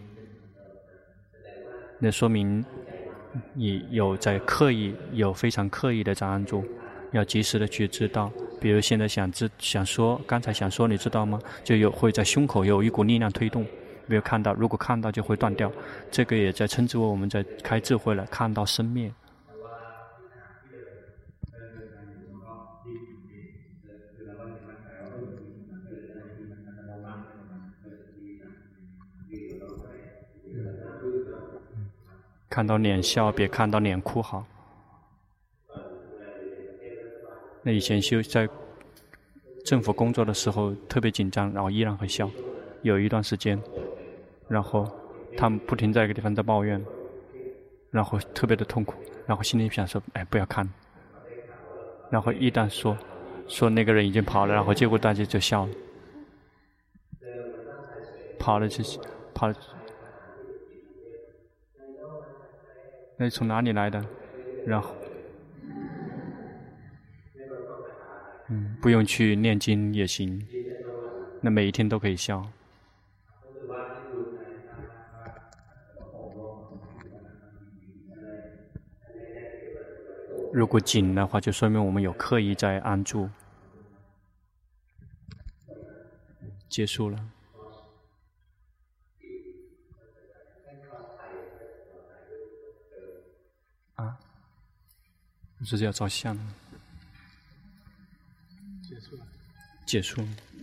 那说明你有在刻意，有非常刻意的在安住，要及时的去知道。比如现在想知想说，刚才想说，你知道吗？就有会在胸口有一股力量推动，没有看到，如果看到就会断掉。这个也在称之为我们在开智慧了，看到生灭。看到脸笑，别看到脸哭好。那以前修在政府工作的时候特别紧张，然后依然会笑，有一段时间，然后他们不停在一个地方在抱怨，然后特别的痛苦，然后心里想说，哎，不要看。然后一旦说说那个人已经跑了，然后结果大家就笑了，跑了就跑了。那从哪里来的？然后，嗯，不用去念经也行。那每一天都可以笑。如果紧的话，就说明我们有刻意在安住。结束了。啊，这是要照相。结束了。结束了。